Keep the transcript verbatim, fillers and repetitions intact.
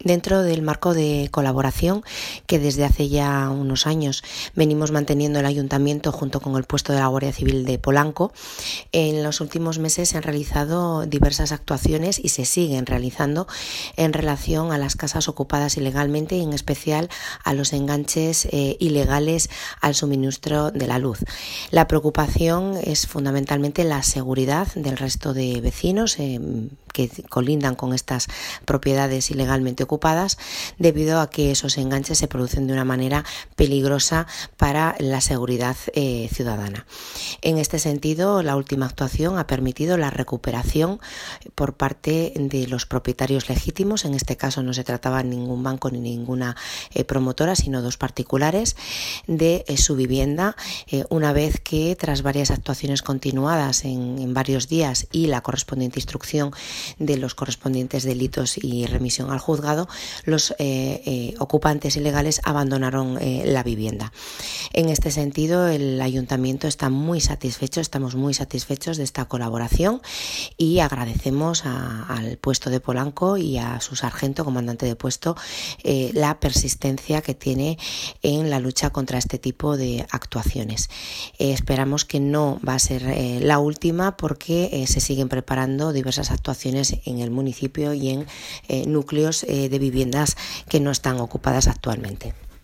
Dentro del marco de colaboración que desde hace ya unos años venimos manteniendo el Ayuntamiento junto con el puesto de la Guardia Civil de Polanco, en los últimos meses se han realizado diversas actuaciones y se siguen realizando en relación a las casas ocupadas ilegalmente y en especial a los enganches eh, ilegales al suministro de la luz. La preocupación es fundamentalmente la seguridad del resto de vecinos eh, que colindan con estas propiedades ilegalmente ocupadas, debido a que esos enganches se producen de una manera peligrosa para la seguridad eh, ciudadana. En este sentido, la última actuación ha permitido la recuperación por parte de los propietarios legítimos. En este caso no se trataba de ningún banco ni ninguna eh, promotora, sino dos particulares, de eh, su vivienda, eh, una vez que tras varias actuaciones continuadas en, en varios días y la correspondiente instrucción de los correspondientes delitos y remisión al juzgado, los eh, eh, ocupantes ilegales abandonaron eh, la vivienda. En este sentido, el Ayuntamiento está muy satisfecho, estamos muy satisfechos de esta colaboración y agradecemos a, al puesto de Polanco y a su sargento, comandante de puesto, eh, la persistencia que tiene en la lucha contra este tipo de actuaciones. Eh, esperamos que no va a ser eh, la última, porque eh, se siguen preparando diversas actuaciones en el municipio y en eh, núcleos eh, de viviendas que no están ocupadas actualmente.